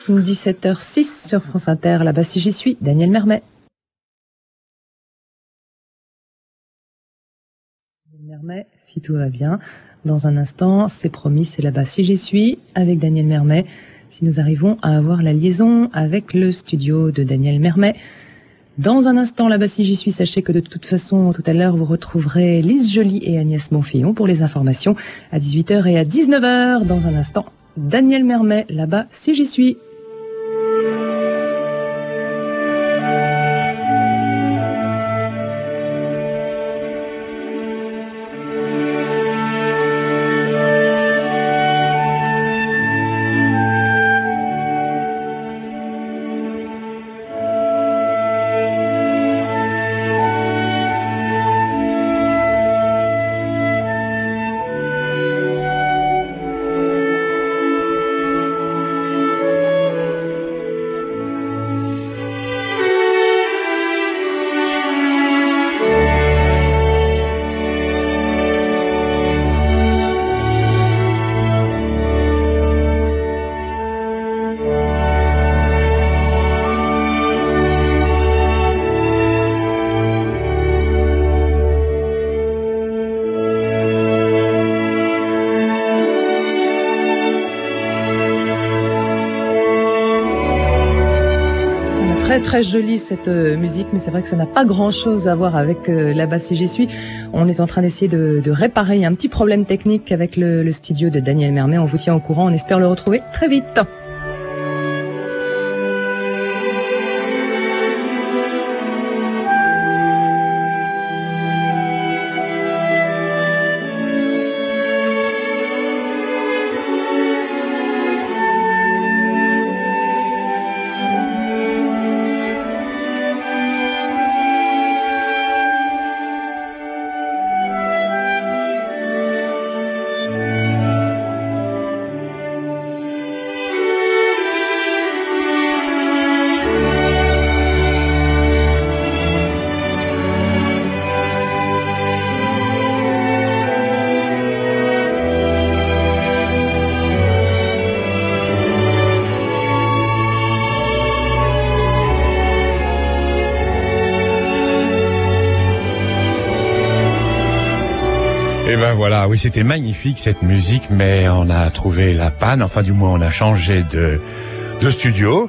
17h06 sur France Inter, là-bas si j'y suis, Daniel Mermet. Mermet, si tout va bien. Dans un instant, c'est promis, c'est là-bas si j'y suis, avec Daniel Mermet. Si nous arrivons à avoir la liaison avec le studio de Daniel Mermet. Dans un instant, là-bas si j'y suis, sachez que de toute façon, tout à l'heure, vous retrouverez Lise Joly et Agnès Monfillon pour les informations à 18h et à 19h. Dans un instant, Daniel Mermet, là-bas si j'y suis. Très jolie cette musique, mais c'est vrai que ça n'a pas grand-chose à voir avec là-bas si j'y suis. On est en train d'essayer de réparer un petit problème technique avec le studio de Daniel Mermet. On vous tient au courant, on espère le retrouver très vite. Et ben voilà, oui, c'était magnifique cette musique, mais on a trouvé la panne, enfin du moins on a changé de studio.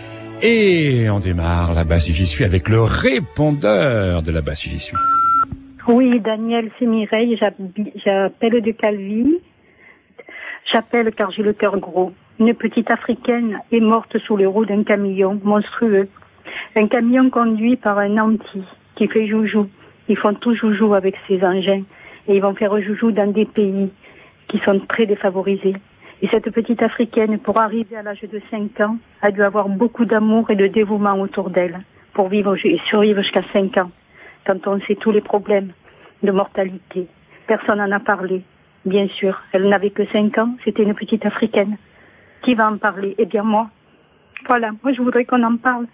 Et on démarre là-bas si j'y suis avec le répondeur de là-bas si j'y suis. Oui, Daniel, c'est Mireille, j'appelle de Calvi. J'appelle car j'ai le cœur gros. Une petite Africaine est morte sous les roues d'un camion monstrueux. Un camion conduit par un anti qui fait joujou. Ils font tout joujou avec ces engins. Et ils vont faire joujou dans des pays qui sont très défavorisés. Et cette petite Africaine, pour arriver à l'âge de 5 ans, a dû avoir beaucoup d'amour et de dévouement autour d'elle pour vivre et survivre jusqu'à 5 ans. Quand on sait tous les problèmes de mortalité. Personne n'en a parlé, bien sûr. Elle n'avait que 5 ans, c'était une petite Africaine. Qui va en parler? Eh bien moi. Voilà, moi je voudrais qu'on en parle.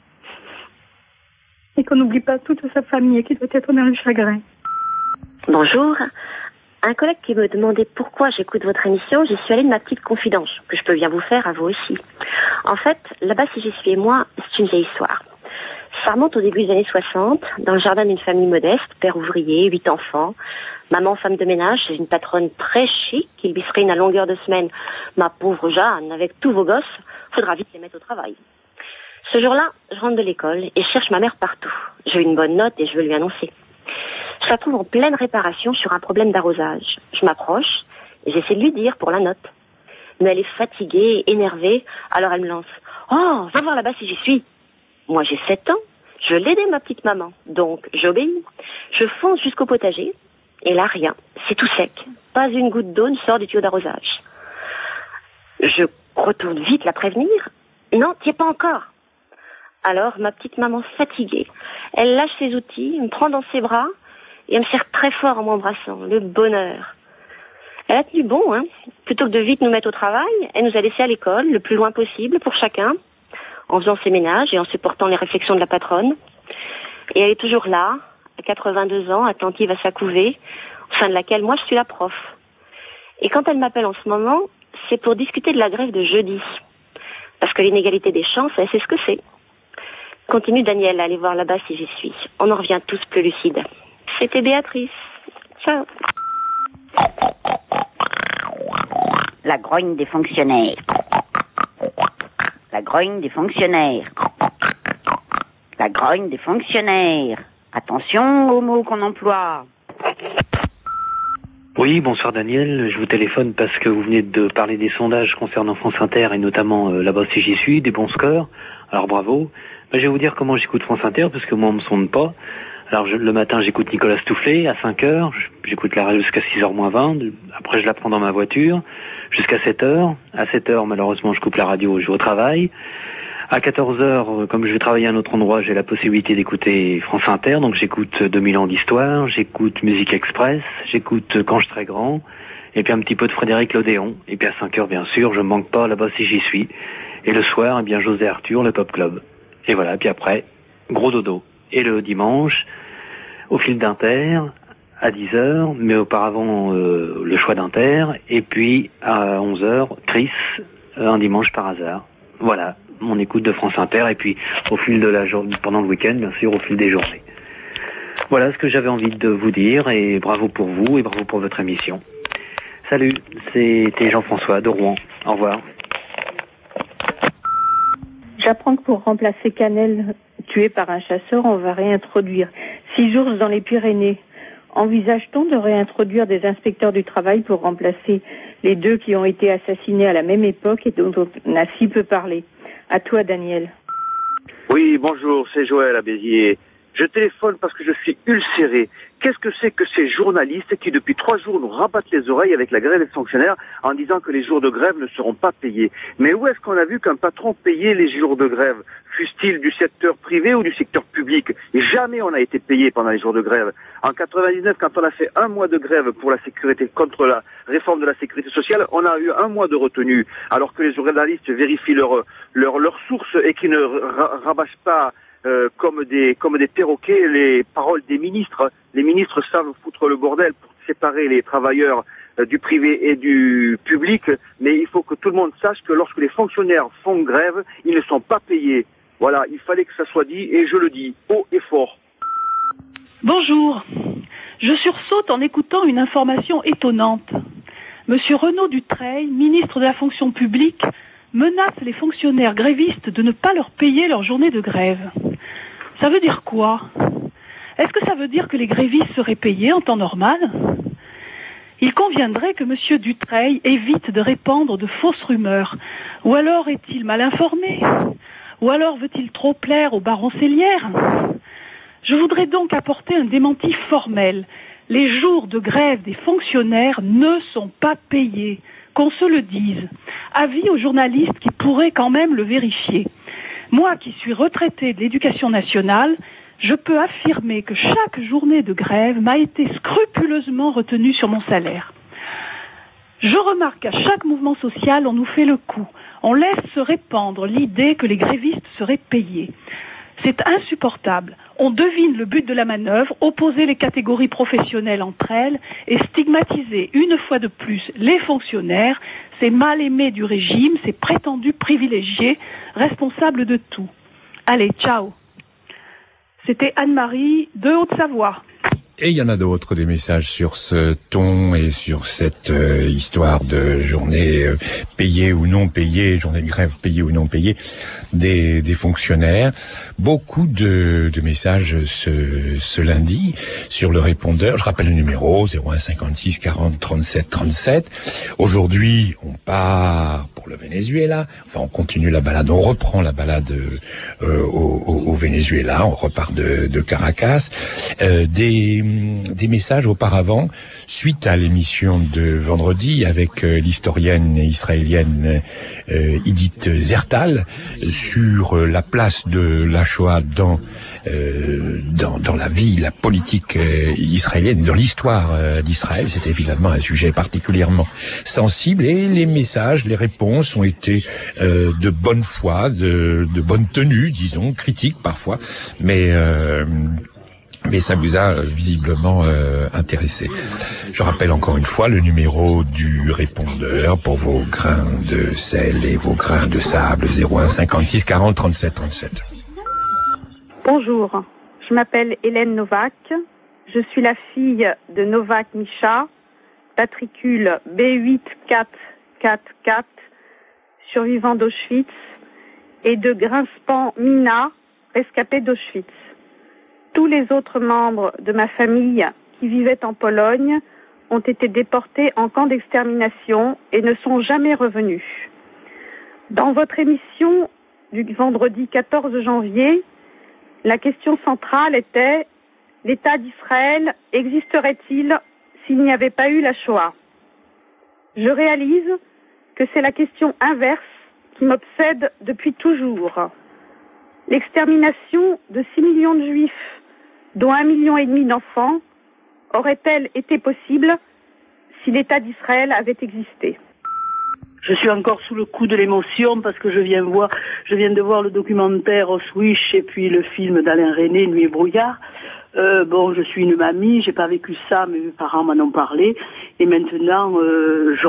Et qu'on n'oublie pas toute sa famille qui doit être dans le chagrin. Bonjour. Un collègue qui me demandait pourquoi j'écoute votre émission, j'y suis allée de ma petite confidence, que je peux bien vous faire à vous aussi. En fait, là-bas si j'y suis et moi, c'est une vieille histoire. Ça remonte au début des années 60, dans le jardin d'une famille modeste, père ouvrier, 8 enfants, maman femme de ménage, c'est une patronne très chic, qui lui serait une à longueur de semaine. Ma pauvre Jeanne, avec tous vos gosses, faudra vite les mettre au travail. Ce jour-là, je rentre de l'école et je cherche ma mère partout. J'ai une bonne note et je veux lui annoncer. Je la trouve en pleine réparation sur un problème d'arrosage. Je m'approche et j'essaie de lui dire pour la note. Mais elle est fatiguée, énervée, alors elle me lance « Oh, va voir là-bas si j'y suis !» Moi j'ai 7 ans, je veux l'aider ma petite maman, donc j'obéis. Je fonce jusqu'au potager et là rien, c'est tout sec. Pas une goutte d'eau ne sort du tuyau d'arrosage. Je retourne vite la prévenir. « Non, t'y es pas encore !» Alors ma petite maman fatiguée, elle lâche ses outils, me prend dans ses bras et elle me serre très fort en m'embrassant. Le bonheur. Elle a tenu bon, hein. Plutôt que de vite nous mettre au travail, elle nous a laissés à l'école, le plus loin possible pour chacun, en faisant ses ménages et en supportant les réflexions de la patronne. Et elle est toujours là, à 82 ans, attentive à sa couvée, au sein de laquelle moi je suis la prof. Et quand elle m'appelle en ce moment, c'est pour discuter de la grève de jeudi. Parce que l'inégalité des chances, c'est ce que c'est. Continue Daniel, allez voir là-bas si j'y suis. On en revient tous plus lucides. C'était Béatrice. Ciao. La grogne des fonctionnaires. La grogne des fonctionnaires. La grogne des fonctionnaires. Attention aux mots qu'on emploie. Oui, bonsoir Daniel, je vous téléphone parce que vous venez de parler des sondages concernant France Inter et notamment là-bas si j'y suis, des bons scores. Alors bravo. Je vais vous dire comment j'écoute France Inter parce que moi on me sonde pas. Alors le matin j'écoute Nicolas Stoufflet à 5h, j'écoute la radio jusqu'à 6h moins 20, après je la prends dans ma voiture jusqu'à 7h. À 7h malheureusement je coupe la radio, je vais au travail. À 14h, comme je vais travailler à un autre endroit, j'ai la possibilité d'écouter France Inter, donc j'écoute 2000 ans d'histoire, j'écoute Musique Express, j'écoute Quand je serai grand, et puis un petit peu de Frédéric Lodéon. Et puis à 5h, bien sûr, je ne manque pas là-bas si j'y suis. Et le soir, eh bien José Arthur, le Pop Club. Et voilà, puis après, gros dodo. Et le dimanche, au fil d'Inter, à 10h, mais auparavant le choix d'Inter, et puis à 11h, Chris, un dimanche par hasard. Voilà, mon écoute de France Inter, et puis au fil de la journée, pendant le week-end, bien sûr, au fil des journées. Voilà ce que j'avais envie de vous dire, et bravo pour vous, et bravo pour votre émission. Salut, c'était Jean-François de Rouen. Au revoir. J'apprends que pour remplacer Canel, tué par un chasseur, on va réintroduire 6 ours dans les Pyrénées. Envisage-t-on de réintroduire des inspecteurs du travail pour remplacer les 2 qui ont été assassinés à la même époque et dont on a si peu parlé? À toi, Daniel. Oui, bonjour, c'est Joël à Béziers. Je téléphone parce que je suis ulcéré. Qu'est-ce que c'est que ces journalistes qui, depuis 3 jours, nous rabattent les oreilles avec la grève des fonctionnaires en disant que les jours de grève ne seront pas payés? Mais où est-ce qu'on a vu qu'un patron payait les jours de grève? Fût-il du secteur privé ou du secteur public? Et jamais on a été payé pendant les jours de grève. En 99, quand on a fait 1 mois de grève pour la sécurité, contre la réforme de la sécurité sociale, on a eu 1 mois de retenue, alors que les journalistes vérifient leurs sources et qui ne rabâchent pas comme des perroquets les paroles des ministres. Les ministres savent foutre le bordel pour séparer les travailleurs du privé et du public, mais il faut que tout le monde sache que lorsque les fonctionnaires font grève, ils ne sont pas payés. Voilà, il fallait que ça soit dit, et je le dis haut et fort. Bonjour. Je sursaute en écoutant une information étonnante. Monsieur Renaud Dutreil, ministre de la fonction publique, menace les fonctionnaires grévistes de ne pas leur payer leur journée de grève. Ça veut dire quoi? Est-ce que ça veut dire que les grévistes seraient payés en temps normal? Il conviendrait que monsieur Dutreil évite de répandre de fausses rumeurs. Ou alors est-il mal informé? Ou alors veut-il trop plaire au baron Célière? Je voudrais donc apporter un démenti formel. Les jours de grève des fonctionnaires ne sont pas payés. Qu'on se le dise. Avis aux journalistes qui pourraient quand même le vérifier. Moi qui suis retraité de l'éducation nationale, je peux affirmer que chaque journée de grève m'a été scrupuleusement retenue sur mon salaire. Je remarque qu'à chaque mouvement social, on nous fait le coup. On laisse se répandre l'idée que les grévistes seraient payés. C'est insupportable. On devine le but de la manœuvre, opposer les catégories professionnelles entre elles et stigmatiser une fois de plus les fonctionnaires, ces mal-aimés du régime, ces prétendus privilégiés, responsables de tout. Allez, ciao. C'était Anne-Marie de Haute-Savoie. Et il y en a d'autres, des messages sur ce ton et sur cette histoire de journée payée ou non payée, journée de grève payée ou non payée des fonctionnaires. Beaucoup de messages ce lundi sur le répondeur. Je rappelle le numéro 01 56 40 37 37. Aujourd'hui, on part pour le Venezuela. Enfin, on continue la balade, on reprend la balade au Venezuela. On repart de Caracas. Des messages auparavant, suite à l'émission de vendredi avec l'historienne israélienne Idit Zertal sur la place de la Shoah dans la vie, la politique israélienne, dans l'histoire d'Israël. C'est évidemment un sujet particulièrement sensible et les messages, les réponses ont été de bonne foi, de bonne tenue, disons, critiques parfois, mais mais ça vous a visiblement intéressé. Je rappelle encore une fois le numéro du répondeur pour vos grains de sel et vos grains de sable, 01 56 40 37 37. Bonjour, je m'appelle Hélène Novak. Je suis la fille de Novak Misha, matricule B8444, survivant d'Auschwitz, et de Grinspan Mina, rescapé d'Auschwitz. Tous les autres membres de ma famille qui vivaient en Pologne ont été déportés en camp d'extermination et ne sont jamais revenus. Dans votre émission du vendredi 14 janvier, la question centrale était: l'État d'Israël existerait-il s'il n'y avait pas eu la Shoah? Je réalise que c'est la question inverse qui m'obsède depuis toujours. L'extermination de 6 millions de Juifs, dont 1,5 million d'enfants, aurait-elle été possible si l'État d'Israël avait existé? Je suis encore sous le coup de l'émotion parce que je viens de voir le documentaire Auschwitz et puis le film d'Alain Resnais, Nuit et brouillard. Bon, je suis une mamie, j'ai pas vécu ça, mais mes parents m'en ont parlé. Et maintenant, je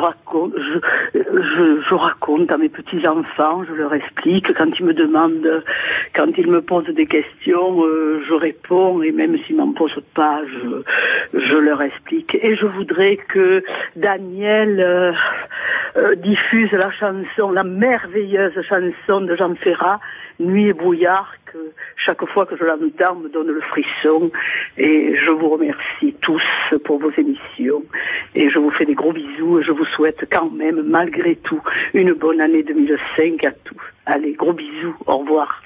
raconte à mes petits-enfants, je leur explique. Quand ils me demandent, quand ils me posent des questions, je réponds. Et même s'ils m'en posent pas, je leur explique. Et je voudrais que Daniel diffuse la chanson, la merveilleuse chanson de Jean Ferrat, Nuit et brouillard, que chaque fois que je l'entends me donne le frisson. Et je vous remercie tous pour vos émissions et je vous fais des gros bisous et je vous souhaite quand même, malgré tout, une bonne année 2005 à tous. Allez, gros bisous, au revoir.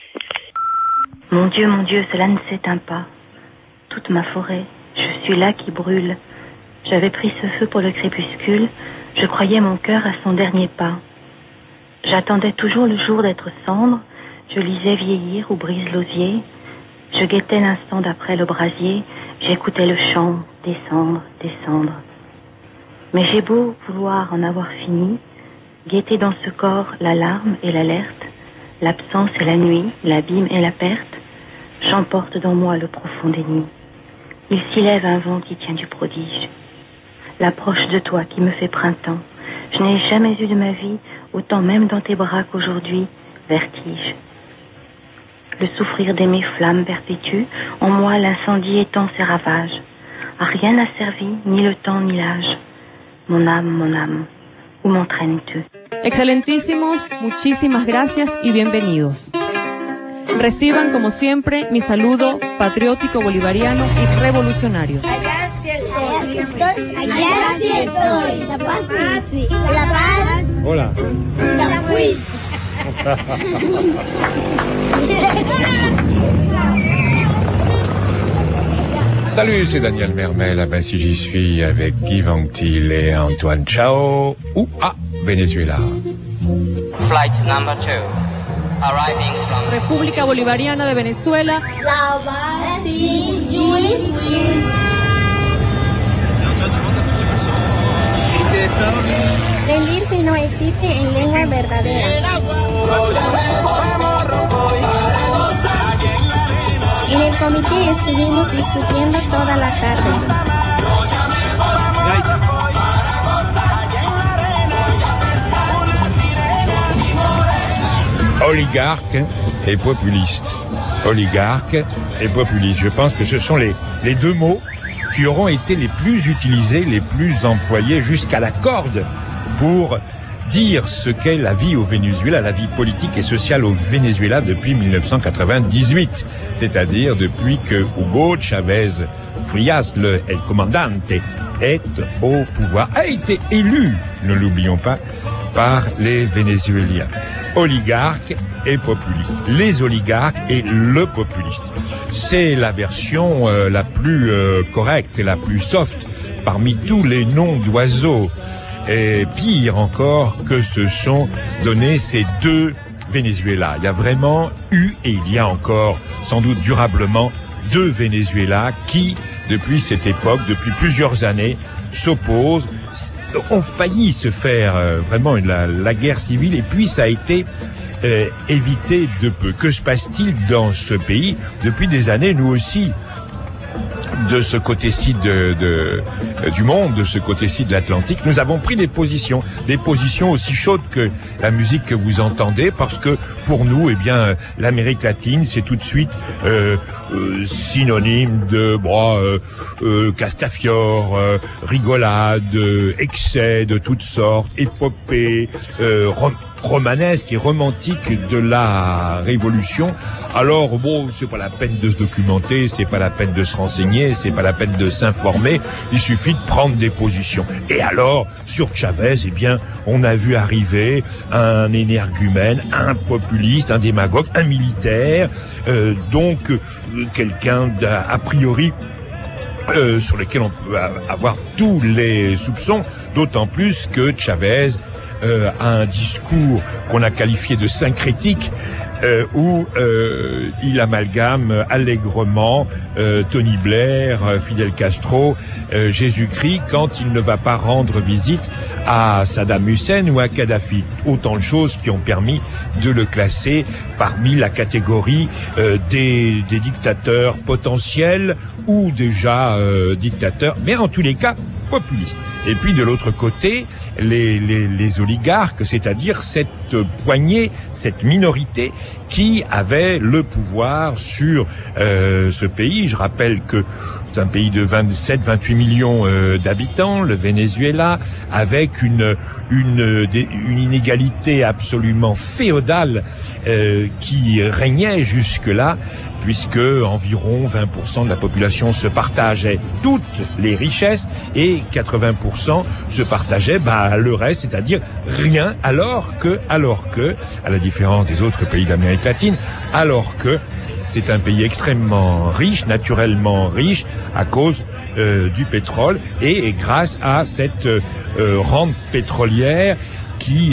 Mon Dieu, cela ne s'éteint pas. Toute ma forêt, je suis là qui brûle. J'avais pris ce feu pour le crépuscule, je croyais mon cœur à son dernier pas. J'attendais toujours le jour d'être cendre, je lisais vieillir ou brise l'osier, je guettais l'instant d'après le brasier, j'écoutais le chant descendre, descendre. Mais j'ai beau vouloir en avoir fini, guetter dans ce corps l'alarme et l'alerte, l'absence et la nuit, l'abîme et la perte, j'emporte dans moi le profond déni. Il s'y lève un vent qui tient du prodige, l'approche de toi qui me fait printemps. Je n'ai jamais eu de ma vie autant même dans tes bras qu'aujourd'hui, vertige. Le souffrir d'aimer flamme perpétue, en moi l'incendie étend ses ravages. À rien n'a servi, ni le temps ni l'âge. Mon âme, où m'entraînes-tu? Excelentísimos, muchísimas gracias y bienvenidos. Reciban como siempre mi saludo patriótico, bolivariano y revolucionario. Allá sí estoy. La paz. Hola. La paz. Salut, c'est Daniel Mermet, là-bas si j'y suis, avec Guy Vanctil et Antoine Chao, ou à Venezuela. Flight number 2, arriving from República Bolivariana de Venezuela. La base juiz. Rendirse no existe en lengua verdadera. En el comité estuvimos discutiendo toda la tarde. Oligarque et populiste. Oligarque et populiste. Je pense que ce sont les deux mots qui auront été les plus utilisés, les plus employés jusqu'à la corde pour dire ce qu'est la vie au Venezuela, la vie politique et sociale au Venezuela depuis 1998. C'est-à-dire depuis que Hugo Chavez Frias, le comandante, est au pouvoir, a été élu, ne l'oublions pas, par les Vénézuéliens. Oligarques et populistes. Les oligarques et le populiste. C'est la version la plus correcte et la plus soft parmi tous les noms d'oiseaux. Et pire encore que se sont donnés ces deux Venezuela. Il y a vraiment eu et il y a encore sans doute durablement deux Venezuela qui, depuis cette époque, depuis plusieurs années, s'opposent, ont failli se faire vraiment la guerre civile et puis ça a été évité de peu. Que se passe-t-il dans ce pays? Depuis des années, nous aussi, de ce côté-ci du monde, de ce côté-ci de l'Atlantique, nous avons pris des positions aussi chaudes que la musique que vous entendez, parce que pour nous, eh bien, l'Amérique latine, c'est tout de suite synonyme de castafiore, rigolade, excès de toutes sortes, épopée, romanesque et romantique de la Révolution. Alors bon, c'est pas la peine de se documenter, c'est pas la peine de se renseigner, c'est pas la peine de s'informer, il suffit de prendre des positions. Et alors, sur Chavez, eh bien, on a vu arriver un énergumène, un populiste, un démagogue, un militaire, donc quelqu'un d'a priori sur lequel on peut avoir tous les soupçons, d'autant plus que Chavez a un discours qu'on a qualifié de syncrétique, où il amalgame allègrement Tony Blair, Fidel Castro, Jésus-Christ, quand il ne va pas rendre visite à Saddam Hussein ou à Kadhafi. Autant de choses qui ont permis de le classer parmi la catégorie des dictateurs potentiels ou déjà dictateurs, mais en tous les cas populistes. Et puis de l'autre côté, les oligarques, c'est-à-dire cette poignée, cette minorité qui avait le pouvoir sur ce pays. Je rappelle que c'est un pays de 27-28 millions d'habitants, le Venezuela, avec une inégalité absolument féodale qui régnait jusque-là, puisque environ 20% de la population se partageait toutes les richesses et 80% se partageait le reste, c'est-à-dire rien, alors que, à la différence des autres pays d'Amérique latine, alors que c'est un pays extrêmement riche, naturellement riche, à cause du pétrole et grâce à cette rente pétrolière qui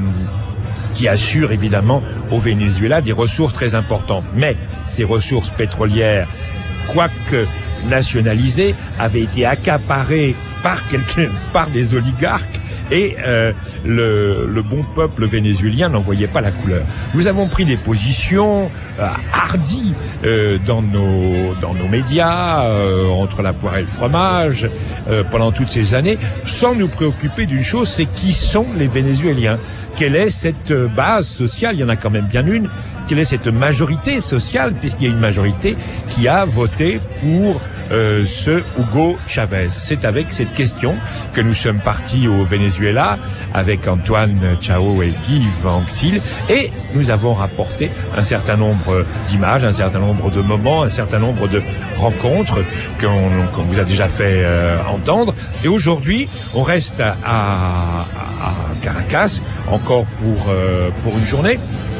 assure évidemment au Venezuela des ressources très importantes. Mais ces ressources pétrolières, quoique nationalisées, avaient été accaparées par des oligarques, et le bon peuple vénézuélien n'en voyait pas la couleur. Nous avons pris des positions hardies dans nos médias, entre la poire et le fromage, pendant toutes ces années, sans nous préoccuper d'une chose, c'est qui sont les Vénézuéliens. Quelle est cette base sociale? Il y en a quand même bien une. Quelle est cette majorité sociale, puisqu'il y a une majorité qui a voté pour ce Hugo Chavez? C'est avec cette question que nous sommes partis au Venezuela avec Antoine Chao et Guy Anctil, et nous avons rapporté un certain nombre d'images, un certain nombre de moments, un certain nombre de rencontres qu'on vous a déjà fait entendre. Et aujourd'hui, on reste à Caracas encore pour une journée.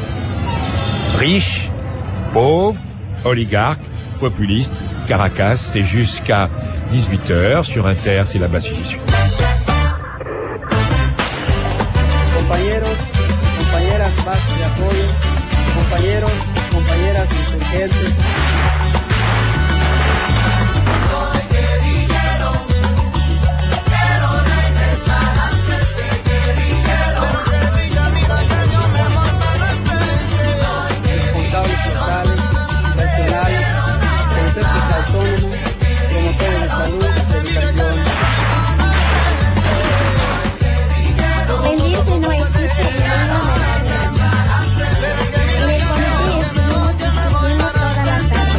Riche, pauvre, oligarque, populiste, Caracas, c'est jusqu'à 18h sur Inter, c'est la base ici. Compañeros, compañeras, bases de apoyo, compañeros, compañeras insurgentes. Rendirse no existe en lengua vernácula. En el comité estuvimos toda la tarde.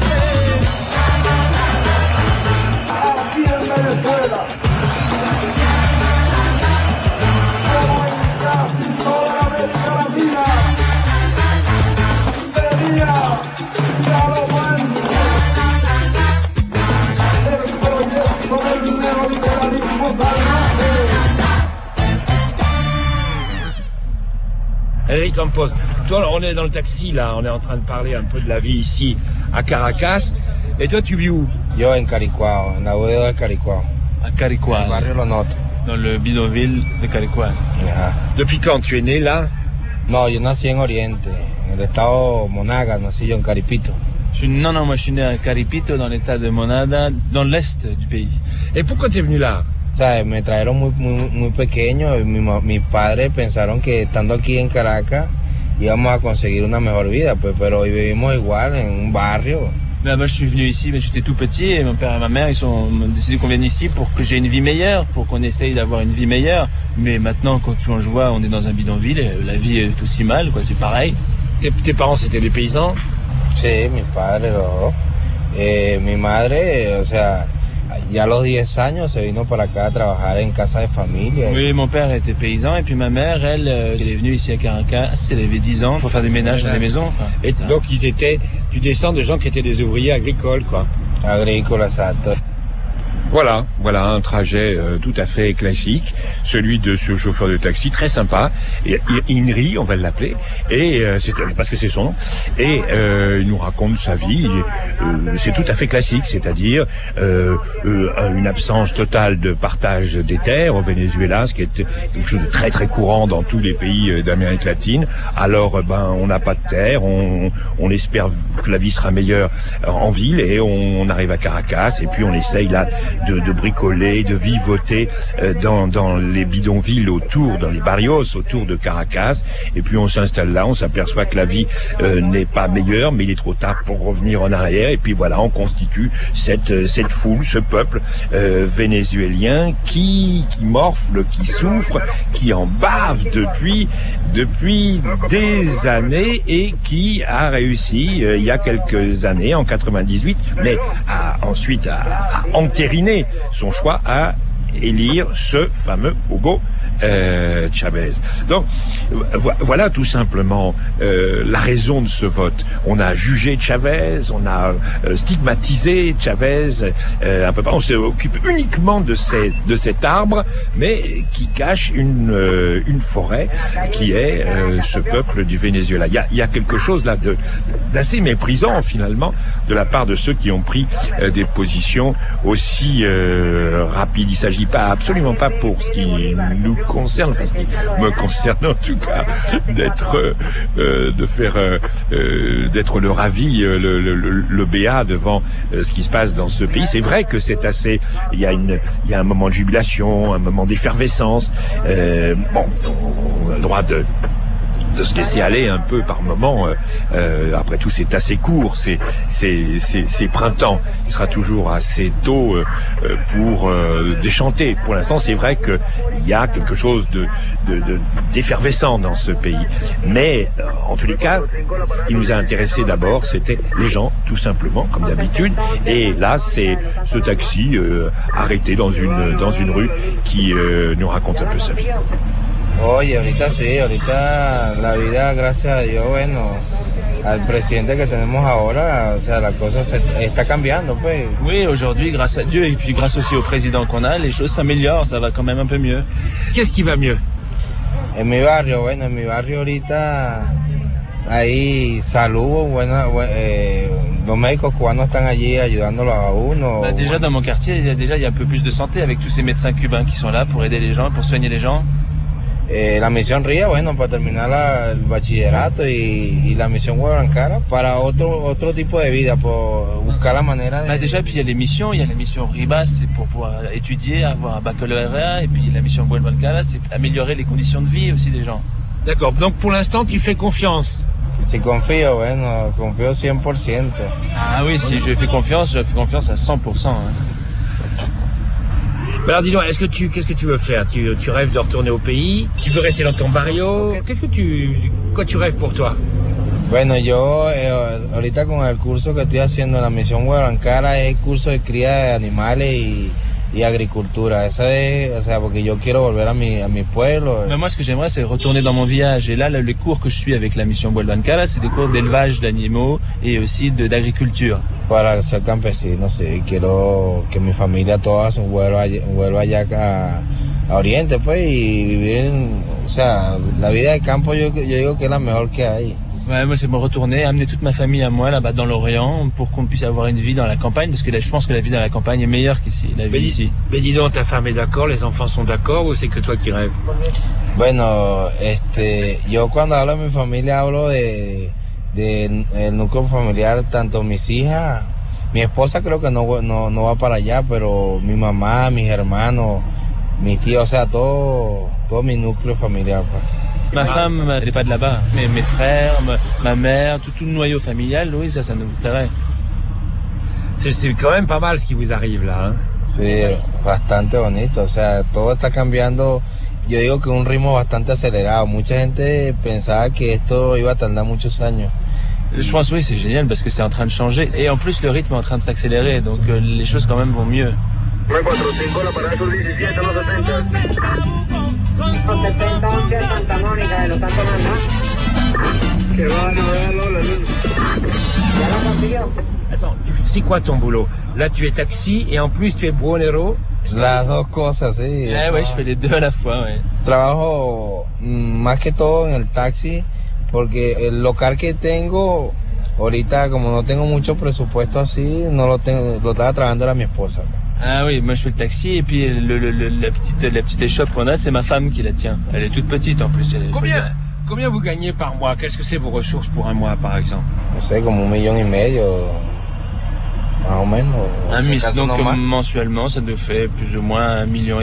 Aquí en Venezuela, como en casi toda América Latina, venía ya lo bueno. El proyecto del neoliberalismo salvaje. Eric Campos, toi, on est dans le taxi là, on est en train de parler un peu de la vie ici à Caracas. Et toi, tu vis où? Yo en Caricuao, en la bodega de Caricuao. À Caricuao. En barrio Lonoto. Dans le bidonville de Caricuao. Depuis quand tu es né là? No, yo nací en Oriente, en el estado Monagas, nací yo en Caripito. Non, moi je suis né à Caripito, dans l'état de Monada, dans l'est du pays. Et pourquoi tu es venu là? O sea, me trajeron muy pequeño, mis padres pensaron que estando aquí en Caracas íbamos a conseguir una mejor vida, pues, pero hoy vivimos igual en un barrio. Moi, je suis venu ici, mais j'étais tout petit et mon père et ma mère, ils ont décidé qu'on vienne ici pour que j'ai une vie meilleure, pour qu'on essaye d'avoir une vie meilleure. Mais maintenant, quand je vois, on est dans un bidonville, et la vie est aussi mal, quoi. C'est pareil. Tes parents, c'était des paysans? Sí, mis padres, los dos. Mi madre, o sea, ya a los 10 años se vino para acá a trabajar en casa de familia. Oui, mon père était paysan et puis ma mère, elle est venue ici à Caracas, elle avait 10 ans pour faire des ménages dans les maisons. Quoi. Et donc tu descends de gens qui étaient des ouvriers agricoles, quoi. Agricoles, exacto. Voilà un trajet tout à fait classique, celui de ce chauffeur de taxi, très sympa, et Inri, on va l'appeler, et parce que c'est son nom, et il nous raconte sa vie, c'est tout à fait classique, c'est-à-dire une absence totale de partage des terres au Venezuela, ce qui est quelque chose de très très courant dans tous les pays d'Amérique latine. Alors on n'a pas de terre, on espère que la vie sera meilleure en ville, et on arrive à Caracas, et puis on essaye là de bricoler, de vivoter dans les bidonvilles autour, dans les barrios autour de Caracas, et puis on s'installe là, on s'aperçoit que la vie n'est pas meilleure, mais il est trop tard pour revenir en arrière, et puis voilà, on constitue cette foule, ce peuple vénézuélien qui morfle, qui souffre, qui en bave depuis des années, et qui a réussi il y a quelques années, en 98, mais ensuite à entériner son choix à élire ce fameux Hugo Chavez. Donc voilà tout simplement la raison de ce vote. On a jugé Chavez, on a stigmatisé Chavez, un peu. On s'occupe uniquement de cet arbre, mais qui cache une forêt qui est ce peuple du Venezuela. Il y a quelque chose là d'assez méprisant finalement de la part de ceux qui ont pris des positions aussi rapides. Il s'agit absolument pas pour ce qui nous concerne, enfin ce qui me concerne en tout cas, d'être le ravi, le béat devant ce qui se passe dans ce pays. C'est vrai que c'est assez, il y a un moment de jubilation, un moment d'effervescence. On a le droit de se laisser aller un peu par moment. Après tout, c'est assez court, c'est printemps. Il sera toujours assez tôt pour déchanter. Pour l'instant, c'est vrai qu'il y a quelque chose d'effervescent dans ce pays. Mais en tous les cas, ce qui nous a intéressé d'abord, c'était les gens, tout simplement, comme d'habitude. Et là, c'est ce taxi arrêté dans une rue qui nous raconte un peu sa vie. Oye, ahorita sí, ahorita la vida, gracias a Dios, bueno, al presidente que tenemos ahora, o sea, la cosa está cambiando, pues. Oui, aujourd'hui, grâce à Dieu et puis grâce aussi au président qu'on a, les choses s'améliorent, ça va quand même un peu mieux. Qu'est-ce qui va mieux? En mi barrio ahorita hay salud, los médicos cubanos están allí ayudándolos a uno. Déjà dans mon quartier, il y a un peu plus de santé avec tous ces médecins cubains qui sont là pour aider les gens, pour soigner les gens. La misión Ría, bueno, para terminar el bachillerato y la misión Guadalcanara para otro tipo de vida, pour buscar la manera de... Déjà, puis il y a la mission Ribas, c'est pour pouvoir étudier, avoir un baccalauréat, et puis la mission Guadalcanara, c'est améliorer les conditions de vie aussi des gens. D'accord, donc pour l'instant, tu fais confiance? Si confío, bueno, confío 100%. Ah oui, si je fais confiance à 100%. Hein. Alors dis-donc, qu'est-ce que tu veux faire? Tu rêves de retourner au pays? Tu veux rester dans ton barrio? Quoi tu rêves pour toi? Bueno, yo ahorita con el curso que estoy haciendo en la misión Guadalcanara es el curso de cría de animales y agricultura. Esa es, o sea, porque yo quiero volver a mi pueblo. Mais moi, ce que j'aimerais, c'est retourner dans mon village. Et là, les cours que je suis avec la mission Guadalcanara, c'est des cours d'élevage d'animaux et aussi d'agriculture. Para ser campesino, sí, quiero que mi familia toda vuelva allá a Oriente, pues, y vivir o sea, la vida de campo, yo digo que es la mejor que hay. Ouais, moi, c'est me retourner, amener toute ma famille à moi, là-bas, dans l'Orient, pour qu'on puisse avoir une vie dans la campagne, parce que là, je pense que la vie dans la campagne est meilleure qu'ici, ici. Mais dis donc, ta femme est d'accord, les enfants sont d'accord, ou c'est que toi qui rêves? Bueno, yo cuando hablo de mi familia, hablo de el núcleo familiar, tanto mis hijas, mi esposa creo que no va para allá, pero mi mamá, mis hermanos, mis tíos, o sea, todo mi núcleo familiar, pues. Ma femme, elle n'est pas de là-bas. Mais mes frères, ma mère, tout le noyau familial, oui, ça nous plairait. C'est quand même pas mal ce qui vous arrive là, hein? Sí, bastante bonito, o sea, todo está cambiando. Yo digo que un ritmo bastante acelerado. Mucha gente pensaba que esto iba a tardar muchos años. Je pense oui, c'est génial parce que c'est en train de changer. Et en plus, le rythme est en train de s'accélérer, donc les choses quand même vont mieux. Attends, c'est quoi ton boulot? Là, tu es taxi et en plus tu es buonero. Las dos cosas, sí. Ouais, je fais les deux à la fois, ouais. Trabajo más que todo en el taxi porque el local que tengo ahorita, como no tengo mucho presupuesto así, no lo tengo, lo estaba trabajando era mi esposa. Ah oui, moi je fais le taxi et puis la petite échoppe qu'on a, c'est ma femme qui la tient. Elle est toute petite en plus. Combien vous gagnez par mois? Qu'est-ce que c'est vos ressources pour un mois, par exemple? No sé, como 1,5 millions, más o menos. Donc mensuellement, ça nous fait plus ou moins 1,5 million.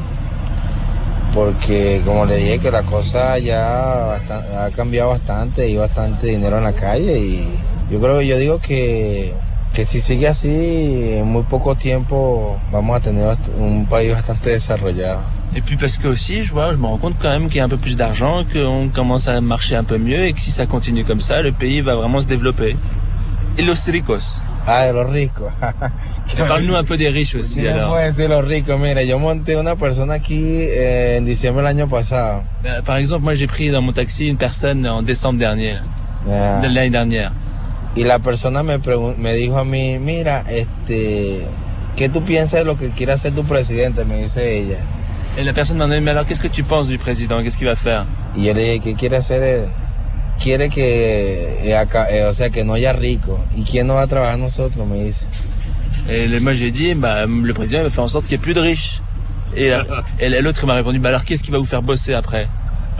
Porque como le dije que la cosa ya ha cambiado bastante, hay bastante dinero en la calle y yo digo que si sigue así, en muy poco tiempo vamos a tener un país bastante desarrollado. Et puis parce que aussi, je me rends compte quand même qu'il y a un peu plus d'argent, qu'on commence à marcher un peu mieux et que si ça continue comme ça, le pays va vraiment se développer. Et los ricos. Ah, de los ricos. Parle-nous un peu des riches aussi, alors. Pueden ser los ricos. Mira, yo monté una persona aquí en diciembre del año pasado. Par exemple, moi j'ai pris dans mon taxi une personne en décembre dernier, de l'année dernière. Y la persona me dijo a mí, mira, ¿qué tú piensas de lo que quiere hacer tu presidente? Me dice ella. Et la personne m'a dit, mais alors qu'est-ce que tu penses du président? Qu'est-ce qu'il va faire? Y yo le dije, ¿qué quiere hacer él? Quiere que, o sea, que no haya rico. ¿Y quién no va a trabajar nosotros? Me dice. Et moi j'ai dit, le président va faire en sorte qu'il n'y ait plus de riches. Et l'autre m'a répondu, alors qu'est-ce qui va vous faire bosser après?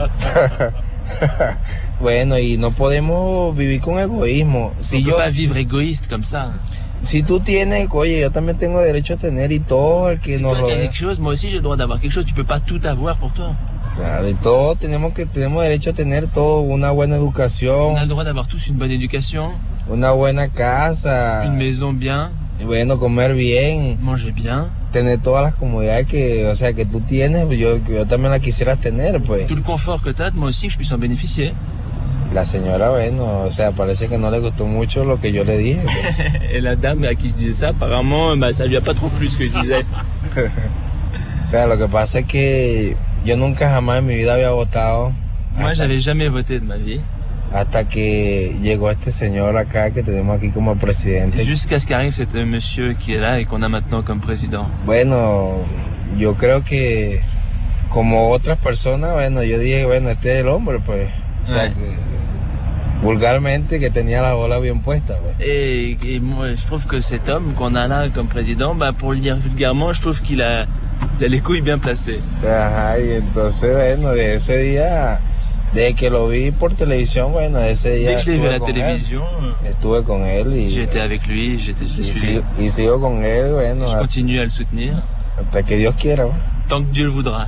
Bueno, y no podemos vivir con egoísmo. On peut pas vivre égoïste comme ça. Si tú tienes, oye, yo también tengo derecho a tener y todo el que nos rodea. Quelque chose, moi aussi j'ai le droit d'avoir quelque chose. Tu peux pas tout avoir pour toi. Claro, y todos tenemos derecho a tener todo, una buena educación. On a le droit d'avoir tous une bonne éducation. Una buena casa. Une maison bien. Y bueno, comer bien. Manger bien. Tener todas las comodidades que tú tienes, yo también las quisiera tener, pues. Tout le confort que t'as, moi aussi que je puisse en bénéficier. La señora, bueno, o sea, parece que no le gustó mucho lo que yo le dije. Et la dame à qui je disais ça, apparemment, ça lui a pas trop plu ce que je disais. O sea, lo que pasa es que yo nunca jamás en mi vida había votado. Moi, j'avais jamais voté de ma vie. Hasta que llegó este señor acá que tenemos aquí como presidente. Jusqu'à ce qu'arrive cet monsieur qui est là et qu'on a maintenant comme président. Bueno, yo creo que como otras personas, bueno, yo dije, bueno, este es el hombre, pues. O sea, que vulgarmente que tenía la bola bien puesta. Pues. Et moi, je trouve que cet homme qu'on a là comme président, pour le dire vulgairement, je trouve qu'il a les couilles bien placées. Ajá, y entonces, bueno, de ese día, desde que lo vi por televisión, bueno, de ese día. Dès que je l'ai vu à la télévision, estuve con él y. J'étais avec lui, je l'ai suivi. Y sigo con él, bueno. Je continue à le soutenir. Hasta que Dios quiera. Bueno. Tant que Dieu le voudra.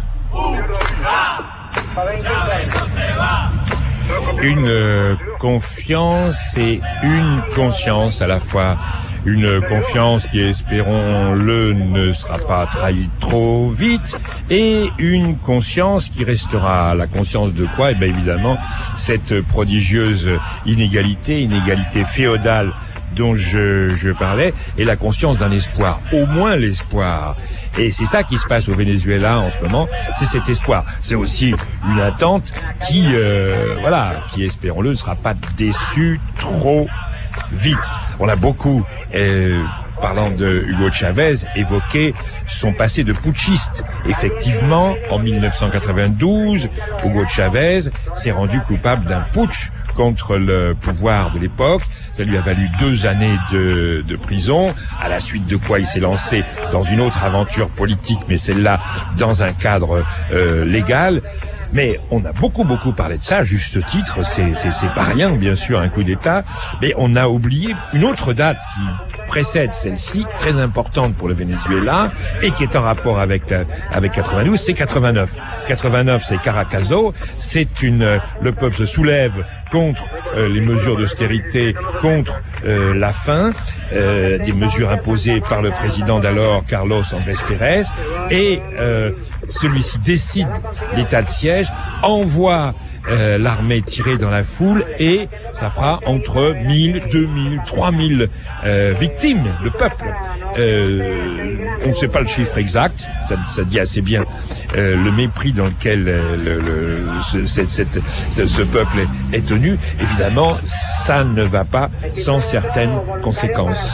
Une confiance et une conscience à la fois. Une confiance qui, espérons-le, ne sera pas trahie trop vite, et une conscience qui restera. La conscience de quoi? Eh bien, évidemment, cette prodigieuse inégalité féodale dont je parlais, et la conscience d'un espoir, au moins l'espoir. Et c'est ça qui se passe au Venezuela en ce moment, c'est cet espoir. C'est aussi une attente qui, espérons-le, ne sera pas déçue trop vite. On a beaucoup, parlant de Hugo Chavez, évoqué son passé de putschiste. Effectivement, en 1992, Hugo Chavez s'est rendu coupable d'un putsch contre le pouvoir de l'époque. Ça lui a valu 2 années de prison, à la suite de quoi il s'est lancé dans une autre aventure politique, mais celle-là dans un cadre légal. Mais on a beaucoup parlé de ça, à juste titre, c'est pas rien, bien sûr, un coup d'État, mais on a oublié une autre date qui précède celle-ci, très importante pour le Venezuela, et qui est en rapport avec 92, c'est 89. 89, c'est Caracazo, le peuple se soulève contre les mesures d'austérité, contre la faim, des mesures imposées par le président d'alors, Carlos Andrés Pérez, et celui-ci décide l'état de siège, envoie l'armée tirer dans la foule, et ça fera entre 1000, 2000, 3000 victimes, le peuple. On ne sait pas le chiffre exact, ça dit assez bien le mépris dans lequel ce peuple est tenu. Évidemment, ça ne va pas sans certaines conséquences.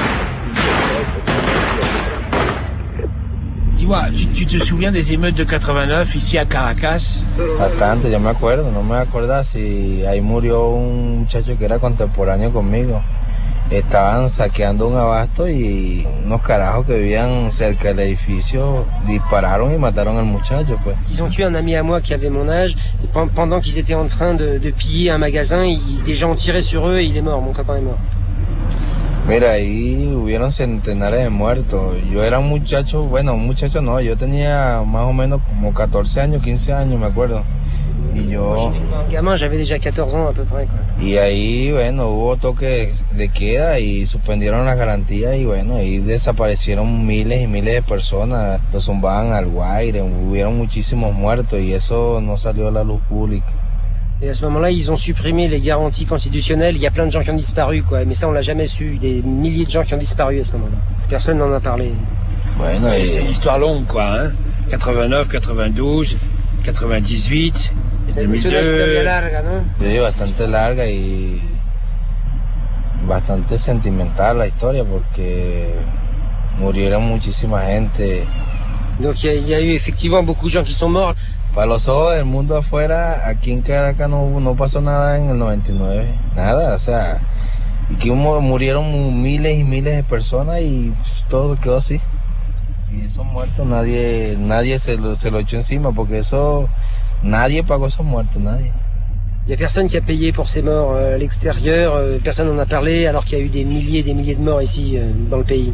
Dis-moi, tu te souviens des émeutes de 89 ici à Caracas? Bastante, yo me acuerdo, no me acuerdo si ahí murió un muchacho que era contemporáneo conmigo. Estaban saqueando un abasto y unos carajos que vivían cerca del edificio dispararon y mataron al muchacho, pues. Ils ont tué un ami à moi qui avait mon âge, et pendant qu'ils étaient en train de piller un magasin, des gens ont tiré sur eux et il est mort, mon copain est mort. Mira, ahí hubieron centenares de muertos. Yo era un muchacho no, yo tenía más o menos como 14 años, 15 años, me acuerdo. Y yo... Moi, j'étais un gamin, j'avais déjà 14 ans à peu près, quoi. Y ahí, bueno, hubo toque de queda y suspendieron las garantías y bueno, ahí desaparecieron miles y miles de personas, los zumbaban al guaire, hubieron muchísimos muertos y eso no salió a la luz pública. Et à ce moment-là, ils ont supprimé les garanties constitutionnelles. Il y a plein de gens qui ont disparu, quoi. Mais ça, on l'a jamais su. Des milliers de gens qui ont disparu à ce moment-là. Personne n'en a parlé. Bueno, c'est une histoire longue, quoi, hein. 89, 92, 98, 2002. Es una historia larga, ¿no? Sí, bastante larga y bastante sentimental la historia porque murieron muchísima gente. Donc il y a eu effectivement beaucoup de gens qui sont morts. Para los ojos del mundo afuera, aquí en Caracas no pasó nada en el 99, nada, o sea, y que murieron miles y miles de personas y pues, todo quedó así. Y esos muertos nadie se lo echó encima porque eso, nadie pagó esos muertos, nadie. Il y a personne qui a payé pour ces morts à l'extérieur, personne n'en a parlé alors qu'il y a eu des milliers de morts ici dans le pays.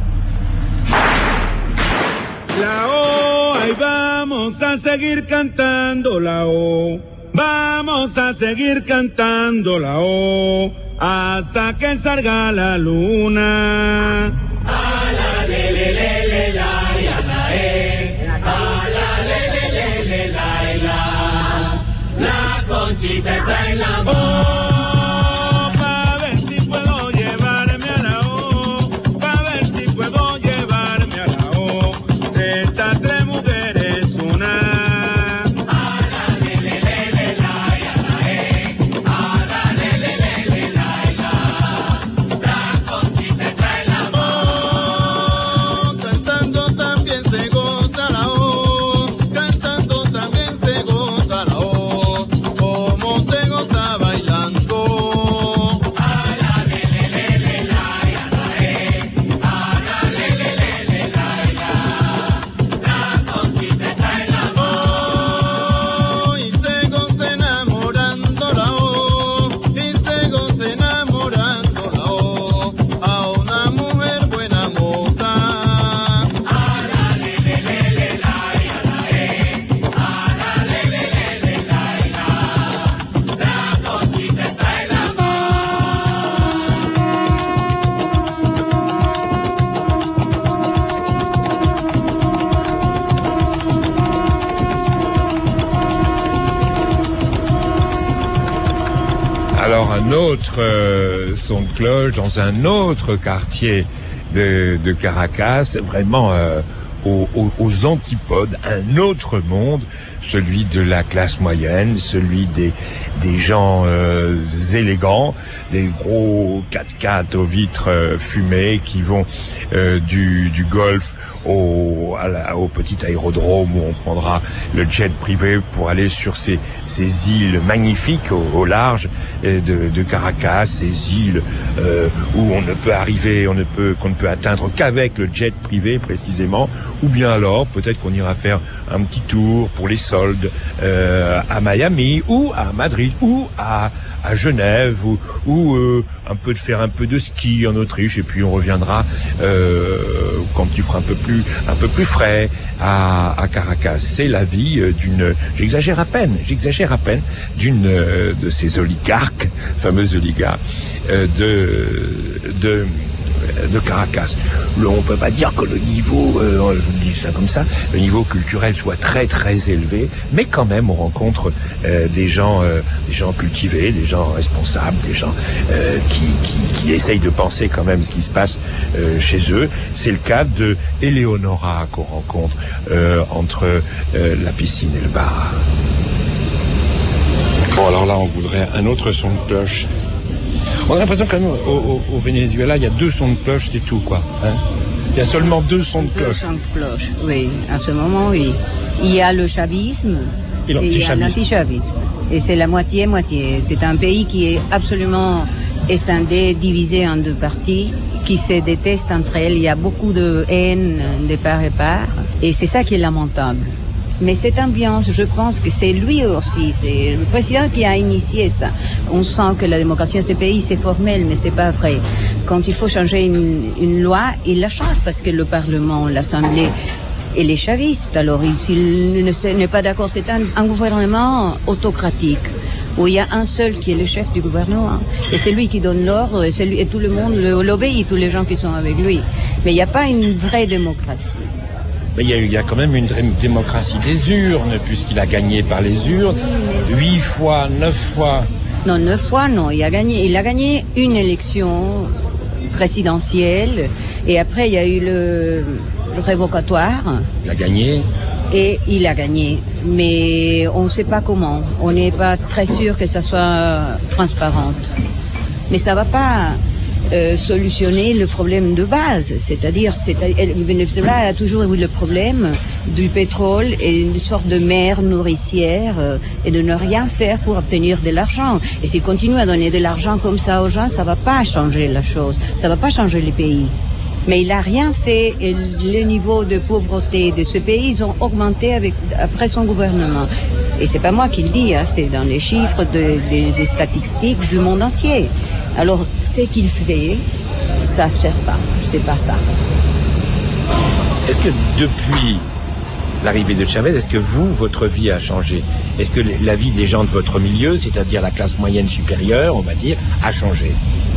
La O, ahí vamos a seguir cantando la O. Vamos a seguir cantando la O hasta que salga la luna. A la le le le le la y a la e. A la le le le le la y la. La Conchita está en la mano. Alors un autre son de cloche dans un autre quartier de Caracas, vraiment aux antipodes, un autre monde, celui de la classe moyenne, celui des gens élégants, des gros 4x4 aux vitres fumées qui vont du golfe au petit aérodrome où on prendra le jet privé pour aller sur ces îles magnifiques au large de Caracas, ces îles où on ne peut arriver, qu'on ne peut atteindre qu'avec le jet privé précisément, ou bien alors peut-être qu'on ira faire un petit tour pour les surfs soldes à Miami ou à Madrid ou à Genève ou un peu de faire un peu de ski en Autriche et puis on reviendra quand il fera un peu plus frais à Caracas. C'est la vie d'une, j'exagère à peine, d'une de ces oligarques, fameux oligarques de Caracas. On peut pas dire que le niveau, je dis ça comme ça, le niveau culturel soit très très élevé, mais quand même on rencontre des gens cultivés, des gens responsables, des gens qui essayent de penser quand même ce qui se passe chez eux. C'est le cas de Eleonora qu'on rencontre entre la piscine et le bar. Bon, alors là on voudrait un autre son de cloche. On a l'impression quand même au Venezuela, il y a 2 sons de cloche, c'est tout, quoi. Hein, il y a seulement 2 sons de cloche. 2 sons de cloche, oui. À ce moment, oui. Il y a le chavisme et il y a l'antichavisme. Et c'est la moitié-moitié. C'est un pays qui est absolument scindé, divisé en 2 parties, qui se détestent entre elles. Il y a beaucoup de haine de part et part. Et c'est ça qui est lamentable. Mais cette ambiance, je pense que c'est lui aussi, c'est le président qui a initié ça. On sent que la démocratie dans ce pays, c'est formel, mais c'est pas vrai. Quand il faut changer une loi, il la change parce que le Parlement, l'Assemblée, elle est chaviste. Alors, s'il n'est pas d'accord, c'est un gouvernement autocratique où il y a un seul qui est le chef du gouvernement. Et c'est lui qui donne l'ordre et tout le monde l'obéit, tous les gens qui sont avec lui. Mais il n'y a pas une vraie démocratie. Mais il y a quand même une démocratie des urnes, puisqu'il a gagné par les urnes, 8 fois, 9 fois. Non, 9 fois, non. Il a gagné une élection présidentielle, et après il y a eu le révocatoire. Il a gagné. Et il a gagné. Mais on ne sait pas comment. On n'est pas très sûr que ça soit transparent. Mais ça ne va pas solutionner le problème de base, c'est-à-dire le Venezuela a toujours eu le problème du pétrole et une sorte de mer nourricière et de ne rien faire pour obtenir de l'argent. Et s'il continue à donner de l'argent comme ça aux gens, ça va pas changer la chose, ça va pas changer les pays. Mais il a rien fait et le niveau de pauvreté de ce pays, ils ont augmenté après son gouvernement. Et c'est pas moi qui le dis, hein, c'est dans les chiffres des statistiques du monde entier. Alors, ce qu'il fait, ça ne sert pas, c'est pas ça. Est-ce que depuis l'arrivée de Chavez, est-ce que votre vie a changé? Est-ce que la vie des gens de votre milieu, c'est-à-dire la classe moyenne supérieure, on va dire, a changé?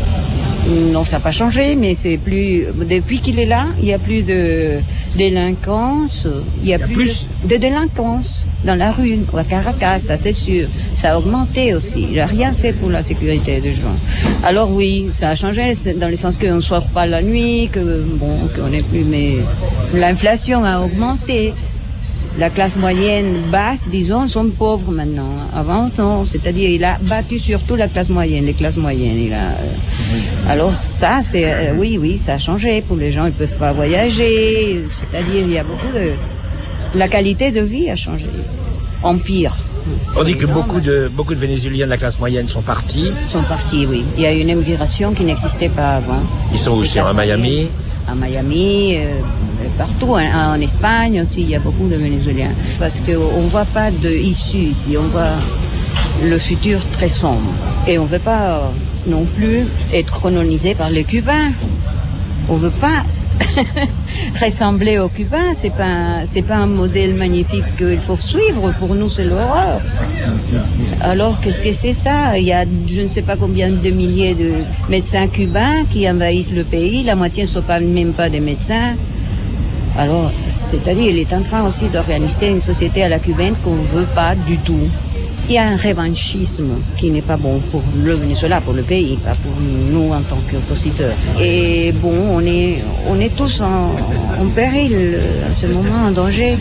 Non, ça n'a pas changé, mais c'est plus. Depuis qu'il est là, il n'y a plus de délinquance. Il y a plus de délinquance dans la rue, à Caracas, ça c'est sûr. Ça a augmenté aussi. Il n'a rien fait pour la sécurité des gens. Alors oui, ça a changé dans le sens qu'on ne sort pas la nuit, qu'on n'est plus. Mais l'inflation a augmenté. La classe moyenne basse, disons, sont pauvres maintenant. Avant, non. C'est-à-dire, il a battu surtout la classe moyenne, les classes moyennes. Alors ça, c'est oui, ça a changé. Pour les gens, ils peuvent pas voyager. C'est-à-dire, il y a beaucoup de... La qualité de vie a changé. En pire. On dit que beaucoup de Vénézuéliens de la classe moyenne sont partis. Sont partis, oui. Il y a une immigration qui n'existait pas avant. Ils sont aussi à Miami. À Miami, partout, en Espagne aussi, il y a beaucoup de Vénézuéliens. Parce qu'on ne voit pas d'issue ici, on voit le futur très sombre. Et on ne veut pas non plus être colonisé par les Cubains. On ne veut pas ressembler aux Cubains, c'est pas un modèle magnifique qu'il faut suivre. Pour nous, c'est l'horreur. Alors, qu'est-ce que c'est ça? Il y a je ne sais pas combien de milliers de médecins cubains qui envahissent le pays. La moitié ne sont même pas des médecins. Alors, c'est-à-dire, il est en train aussi d'organiser une société à la cubaine qu'on ne veut pas du tout. Il y a un revanchisme qui n'est pas bon pour le Venezuela, pour le pays, pas pour nous en tant qu'oppositeurs. Et bon, on est tous en péril à ce moment, en danger.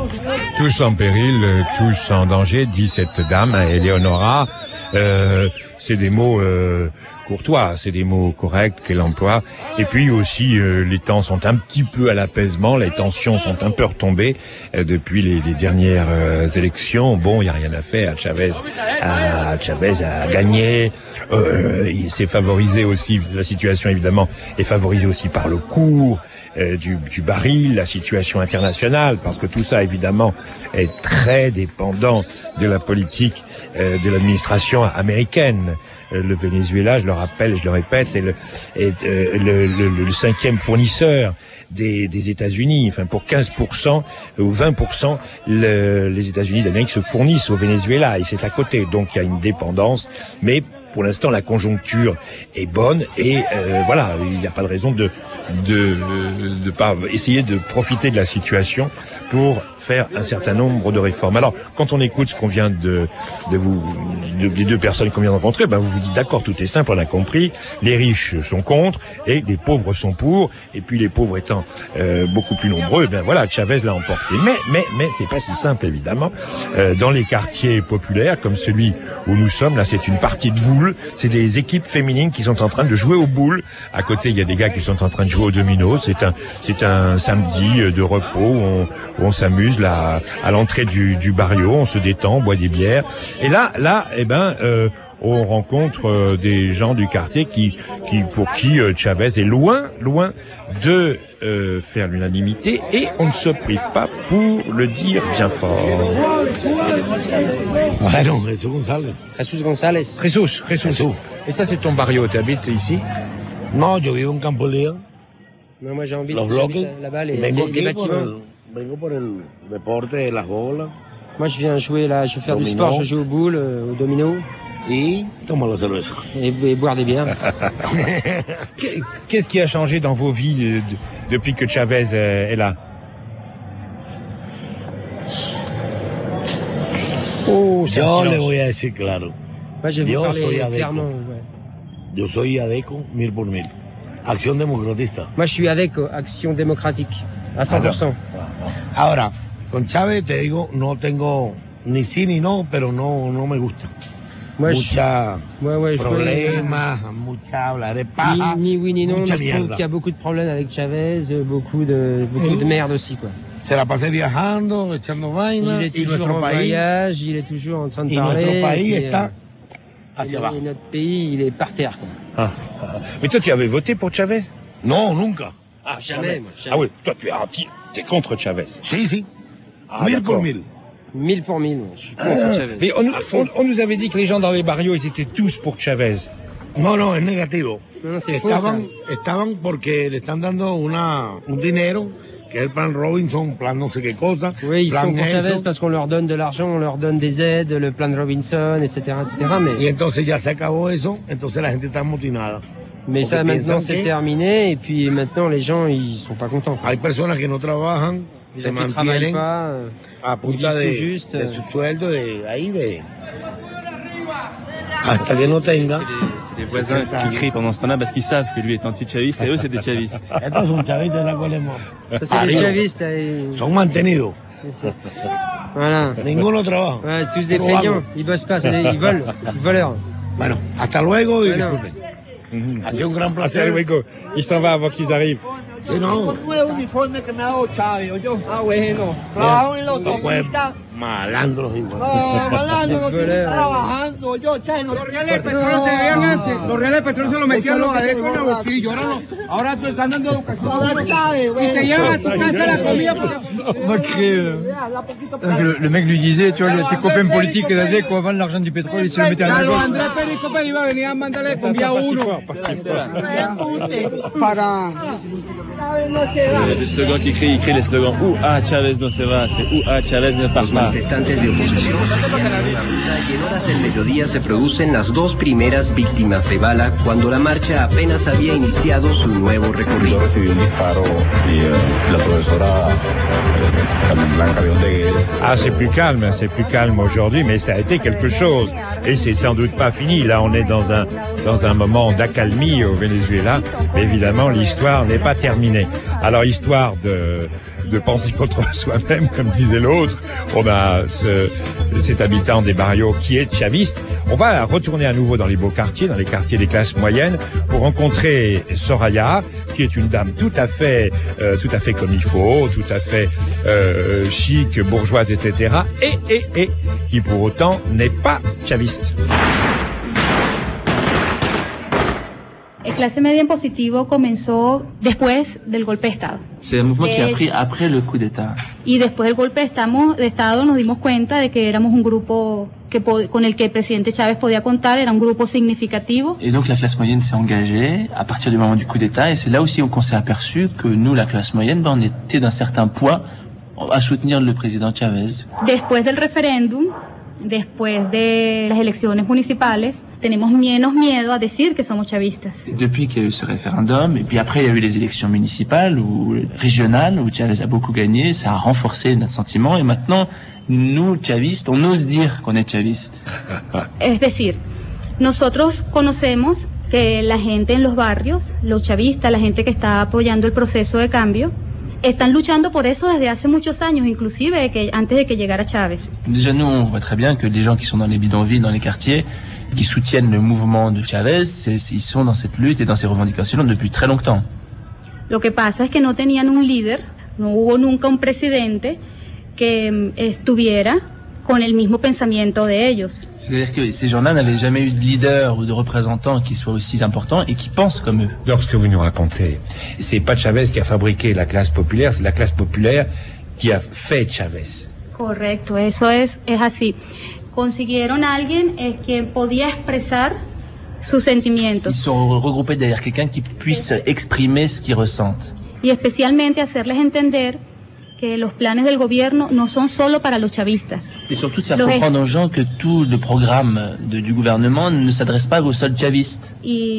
Tous en péril, tous en danger, dit cette dame, Eleonora. c'est des mots courtois, c'est des mots corrects qu'elle emploie. Et puis aussi, les temps sont un petit peu à l'apaisement, les tensions sont un peu retombées depuis les dernières élections. Bon, il y a rien à faire. Chavez a gagné. Il s'est favorisé aussi. La situation évidemment est favorisée aussi par le cours du baril, la situation internationale, parce que tout ça évidemment est très dépendant de la politique de l'administration américaine. Le Venezuela, je le rappelle, je le répète, est le cinquième fournisseur des États-Unis. Enfin, pour 15% ou 20%, les États-Unis d'Amérique se fournissent au Venezuela et c'est à côté. Donc il y a une dépendance, mais pour l'instant, la conjoncture est bonne et voilà, il n'y a pas de raison de pas essayer de profiter de la situation pour faire un certain nombre de réformes. Alors, quand on écoute ce qu'on vient des deux personnes qu'on vient de rencontrer, ben vous vous dites d'accord, tout est simple, on a compris. Les riches sont contre et les pauvres sont pour. Et puis les pauvres étant beaucoup plus nombreux, ben voilà, Chavez l'a emporté. Mais c'est pas si simple évidemment. Dans les quartiers populaires comme celui où nous sommes, là, c'est une partie de boules. C'est des équipes féminines qui sont en train de jouer aux boules. À côté, il y a des gars qui sont en train de jouer au domino. C'est un samedi de repos où on s'amuse là à l'entrée du barrio, on se détend, on boit des bières. Et là, on rencontre des gens du quartier pour qui Chavez est loin de faire l'unanimité et on ne se prive pas pour le dire bien fort. Bueno, Jesús González. Jesús. Et ça, c'est ton barrio, tu habites ici? No, yo vivo en Campo Lío. Non, moi j'habite là-bas, les bâtiments. Vengo por el deporte de las bolas. Moi je viens jouer là, je veux faire domino. Du sport, je joue aux boules, au domino. Et tomar la cerveza. Et boire des bières. Qu'est-ce qui a changé dans vos vies depuis que Chavez est là? Yo le voy a decir claro. Moi je vais vous parler clairement. Yo soy ADECO 1000 por 1000. Acción democratista. Moi je suis avec Action démocratique à 100%. Ahora, con Chávez te digo, no tengo ni sí ni no, pero no me gusta. Mucha problemas, mucha hablar de paja. Ni oui ni non, je trouve qu'il y a beaucoup de problèmes avec Chavez, beaucoup de merde aussi quoi. Se la pasé viajando, echando vaina. Il est toujours en voyage, il est toujours en train de parler. Notre pays está hacia abajo. Et notre pays, il est par terre quoi. Mais toi, tu avais voté pour Chavez? Non, nunca. Ah, jamais. Ah oui, toi, t'es contre Chavez. Si. 1000 por 1000. 1000 por 1000, je suis contre Chavez. Mais on nous avait dit que les gens dans les barrios, ils étaient tous pour Chavez. No, es negativo. No, estaban porque le están dando un dinero, que es el plan Robinson, plan no sé qué cosa. Oui, ils sont pour Chavez parce qu'on leur donne de l'argent, on leur donne des aides, le plan Robinson, etc. Mais... Y entonces ya se acabó eso, entonces la gente está amotinada. Mais ça maintenant c'est terminé et puis maintenant les gens ils sont pas contents. Hay personas que no trabajan, se mantienen a punta de su sueldo hasta que no tenga. C'est des voisins qui crient pendant ce temps-là parce qu'ils savent que lui est anti-chaviste et eux c'est des chavistes. Estos son chavistas de la Colema. Ça c'est des chavistes. Son mantenidos. Voilà. Ninguno trabaja. Ouais, c'est tous des feignants, ils bossent pas, ils volent, voleurs. Bueno, hasta luego y disculpen. Ha sido un gran placer. Il s'en va avant qu'ils arrivent. Sí, no. Fue un uniforme que me ha dado Chávez, yo. Ah, bueno. Trabajo en la autopista. Malandros igual. No, malandros, no estoy trabajando, yo, Chávez. Los reales de petróleo se veían antes. Los reales de petróleo se los metían los adecos en el bolsillo. Ahora te están dando educación. Chávez, y te llevan a tu casa la comida Le mec lui disait, tu vois, tes copains politiques d'ADECO avant l'argent du pétrole, ils se le mettaient à la gauche. Andrés Perico Pérez iba a venir a mandarle comida a uno. Para... Le slogan qui crie, il crie les slogans « Où a Chavez no se va », c'est « Où a Chavez ne part Los pas ». manifestantes de oposición seguían en la ruta y en horas del mediodía se producen las dos primeras víctimas de bala cuando la marcha apenas había iniciado su nuevo recorrido. Yo recibí un disparo y la profesora Carmen Blanca Biondeguer. Ah, c'est plus calme aujourd'hui, mais ça a été quelque chose. Et c'est sans doute pas fini. Là, on est dans un moment d'accalmie au Venezuela. Mais évidemment, l'histoire n'est pas terminée. Alors, histoire de penser contre soi-même, comme disait l'autre. On a cet habitant des barrios qui est chaviste. On va retourner à nouveau dans les beaux quartiers, dans les quartiers des classes moyennes, pour rencontrer Soraya, qui est une dame tout à fait comme il faut, tout à fait chic, bourgeoise, etc. Et qui pour autant n'est pas chaviste. El Clase Media en Positivo comenzó después del golpe de Estado. C'est un mouvement qui a pris après le coup d'État. Y después del golpe de Estado nos dimos cuenta de que éramos un grupo con el que el presidente Chávez podía contar, era un grupo significativo. Et donc la classe moyenne s'est engagée à partir du moment du coup d'État, et c'est là aussi qu'on s'est aperçu que nous, la classe moyenne, on était d'un certain poids à soutenir le président Chávez. Después del referéndum, después de las elecciones municipales, tenemos menos miedo a decir que somos chavistas. Depuis qu'il y a eu ce référendum, et puis après il y a eu les élections municipales ou régionales, où Chávez a beaucoup gagné, ça a renforcé notre sentiment, et maintenant, nous, chavistes, on ose dire qu'on est chavistes. Es decir, nosotros conocemos que la gente en los barrios, los chavistas, la gente que está apoyando el proceso de cambio, están luchando por eso desde hace muchos años, inclusive antes de que llegara Chávez. Déjà, nous, on voit très bien que les gens qui sont dans les bidonvilles, dans les quartiers, qui soutiennent le mouvement de Chávez, ils sont dans cette lutte et dans ces revendications depuis très longtemps. Lo que pasa es que no tenían un líder, no hubo nunca un presidente que estuviera con el mismo pensamiento de ellos. C'est-à-dire que ces gens-là n'avaient jamais eu de leader ou de représentant qui soit aussi important et qui pense comme eux. Donc ce que vous nous racontez, c'est pas Chávez qui a fabriqué la classe populaire, c'est la classe populaire qui a fait Chávez. Correcto, eso es así. Consiguieron a alguien que podía expresar sus sentimientos. Ils sont regroupés derrière quelqu'un qui puisse exprimer ce qu'ils ressentent. Y especialmente hacerles entender que los planes del gobierno no son solo para los chavistas. Et surtout de faire comprendre aux gens que tout le programme du gouvernement ne s'adresse pas aux seuls chavistes.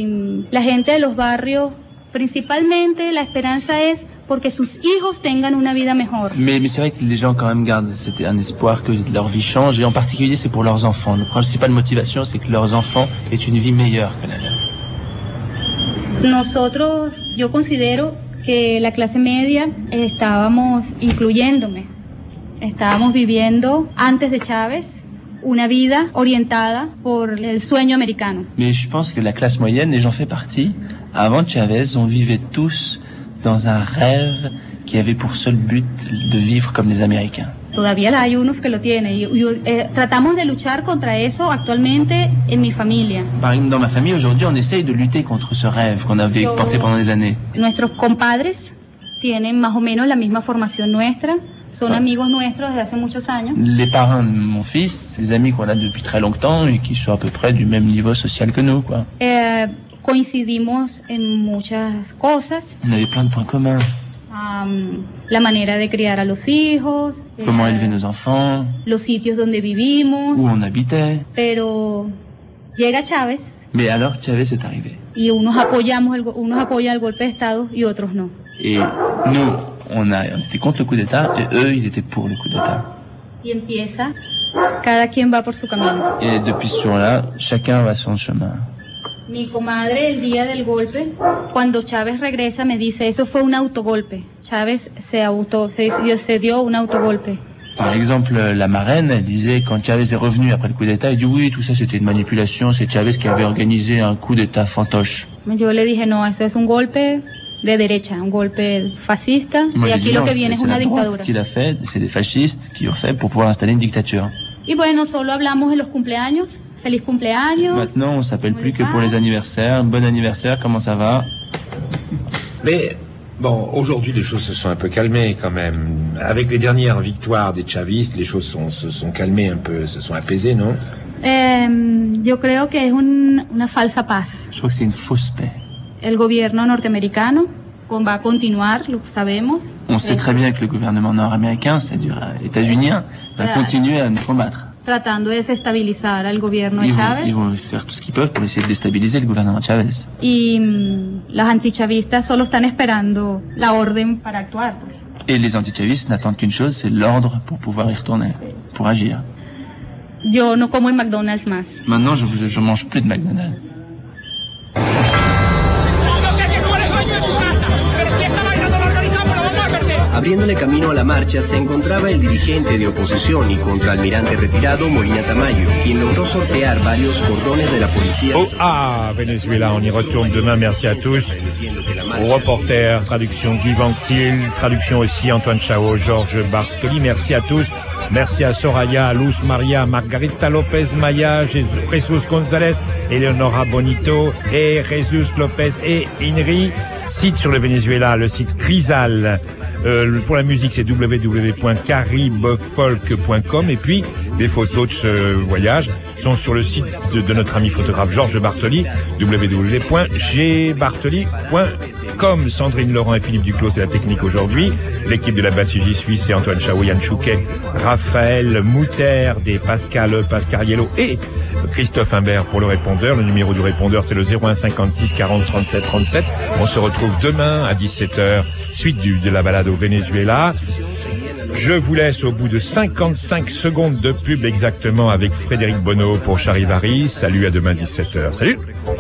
Y la gente de los barrios, principalmente, la esperanza es porque sus hijos tengan una vida mejor. Mais c'est vrai que les gens quand même gardent un espoir que leur vie change, et en particulier c'est pour leurs enfants. La principale motivation, c'est que leurs enfants aient une vie meilleure que la leur. Nosotros, yo considero que la clase media estábamos incluyéndome, estábamos viviendo antes de Chávez una vida orientada por el sueño americano. Mais je pense que la classe moyenne, et j'en fais partie, avant Chávez, on vivait tous dans un rêve qui avait pour seul but de vivre comme les Américains. Todavía hay unos que lo tienen y tratamos de luchar contra eso actualmente en mi familia. Par exemple, dans ma famille, aujourd'hui, on essaye de lutter contre ce rêve qu'on avait porté pendant des années. Nuestros compadres tienen más o menos la misma formación nuestra, son amigos nuestros desde hace muchos años. Les parents de mon fils, ses amis qu'on a depuis très longtemps et qui sont à peu près du même niveau social que nous, quoi. Coincidimos en muchas cosas. On avait plein de points communs. La manera de criar a los hijos, comment élever nos enfants, los sitios donde vivimos, où on habitait. Pero llega Chávez. Mais alors Chávez est arrivé. Y unos apoyan el golpe de Estado y otros no. Et nous, on était contre le coup d'État et eux, ils étaient pour le coup d'État. Y empieza, cada quien va por su camino. Et depuis ce jour-là, chacun va son chemin. Mi comadre el día del golpe, cuando Chávez regresa, me dice, eso fue un autogolpe. Chávez se dio un autogolpe. Par exemple, la marraine, elle disait, quand Chávez est revenu après le coup d'État, elle dit oui, tout ça c'était une manipulation, c'est Chávez qui avait organisé un coup d'État fantoche. Yo le dije, no, eso es un golpe de derecha, un golpe fascista, y aquí lo que viene es una dictadura. Ce qu'il a fait, c'est des fascistes qui ont fait pour pouvoir installer une dictature. Y bueno, solo hablamos en los cumpleaños. Feliz cumpleaños. Maintenant, on s'appelle plus que pour les anniversaires. Bon anniversaire, comment ça va? Mais bon, aujourd'hui, les choses se sont un peu calmées quand même. Avec les dernières victoires des chavistes, les choses se sont calmées un peu, se sont apaisées, non? Yo creo que es una falsa paz. Je crois que c'est une fausse paix. El gobierno norteamericano va a continuar, lo sabemos. On sait très bien que le gouvernement nord-américain, c'est-à-dire états-unien, va continuer à nous combattre. Tratando de desestabilizar al gobierno de Chávez. Ils vont faire tout ce qu'ils peuvent pour essayer de déstabiliser le gouvernement de Chávez. Y los antichavistas solo están esperando la orden para actuar, pues. Et les antichavistes n'attendent qu'une chose, c'est l'ordre pour pouvoir y retourner, pour agir. Yo no como en McDonald's más. Maintenant, je mange plus de McDonald's. Abriéndole camino a la marcha se encontraba el dirigente de oposición y contraalmirante retirado Molina Tamayo, quien logró sortear varios cordones de la policía. Venezuela, on y retourne demain, merci à tous. Aux reporters, traduction Guy Vanctil, traduction aussi Antoine Chao, Georges Bartoli, merci à tous. Merci à Soraya, Luz Maria, Margarita Lopez Maya, Jesus González, Eleonora Bonito et Jesus Lopez et Inri. Site sur le Venezuela, le site Crisal. Pour la musique, c'est www.caribefolk.com. Et puis, les photos de ce voyage sont sur le site de notre ami photographe Georges Bartoli, www.gbartoli.com. Sandrine Laurent et Philippe Duclos, c'est la technique aujourd'hui. L'équipe de la basse J'y suis, c'est Antoine Chao, Yann Chouquet, Raphaël Mouter, des Pascal Pascariello et Christophe Imbert pour le répondeur. Le numéro du répondeur, c'est le 01 56 40 37 37. On se retrouve demain à 17h, suite de la balade au Venezuela. Je vous laisse au bout de 55 secondes de pub exactement avec Frédéric Bonneau pour Charivari. Salut, à demain 17h. Salut!